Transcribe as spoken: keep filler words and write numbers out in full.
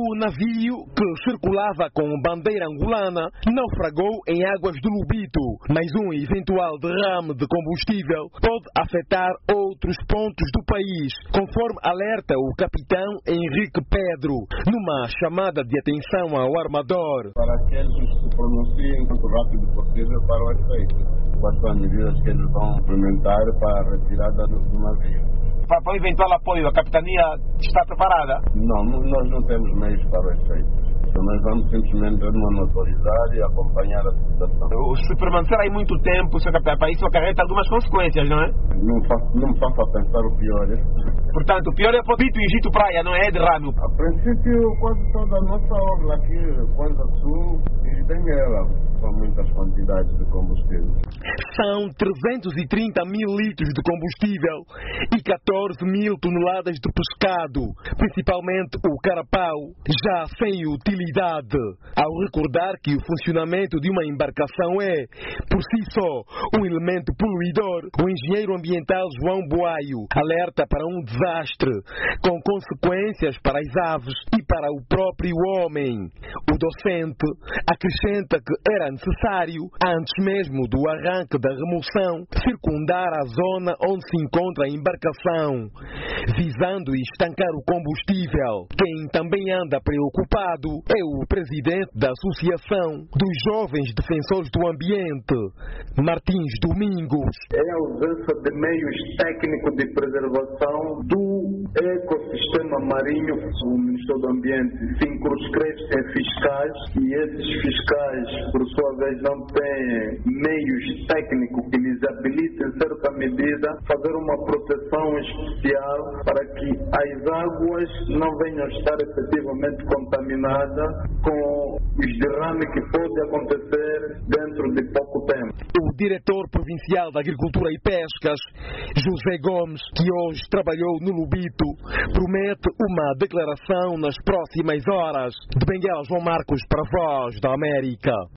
O navio, que circulava com bandeira angolana, naufragou em águas do Lubito, mas um eventual derrame de combustível pode afetar outros pontos do país, conforme alerta o capitão Henrique Pedro, numa chamada de atenção ao armador. Para aqueles que se pronunciem o rápido possível para o efeito. Quais são as medidas que eles vão implementar para a retirada do navio? Para, para o eventual apoio, a capitania está preparada? Não, nós não temos meios para o efeito. Então nós vamos simplesmente monitorizar e acompanhar a situação. Se permanecer aí muito tempo, senhor capitão, para isso acarreta algumas consequências, não é? Não, faço, não me faça pensar o pior. É? Portanto, o pior é Pobito e Egito Praia, não é derrame? A princípio, quase toda a nossa orla aqui, Kwanza Sul, e tem ela. São muitas quantidades de combustível. São trezentos e trinta mil litros de combustível e catorze mil toneladas de pescado, principalmente o carapau, já sem utilidade. Ao recordar que o funcionamento de uma embarcação é, por si só, um elemento poluidor, o engenheiro ambiental João Boaio alerta para um desastre, com consequências para as aves e para o próprio homem. O docente acrescenta que era necessário, antes mesmo do arranque da remoção, circundar a zona onde se encontra a embarcação, visando estancar o combustível. Quem também anda preocupado é o presidente da Associação dos Jovens Defensores do Ambiente, Martins Domingos. É a ausência de meios técnicos de preservação do ecossistema marinho. O Ministério do Ambiente se incruscreve em fiscais e esses fiscais, por sua vez, não têm meios técnicos que lhes habilitem, em certa medida, fazer uma proteção especial para que as águas não venham estar efetivamente contaminadas com os derrames que podem acontecer dentro de pouco tempo. O diretor provincial da Agricultura e Pescas, José Gomes, que hoje trabalhou no Lubito, promete uma declaração nas próximas horas. De Benguela, João Marcos, para a Voz da América.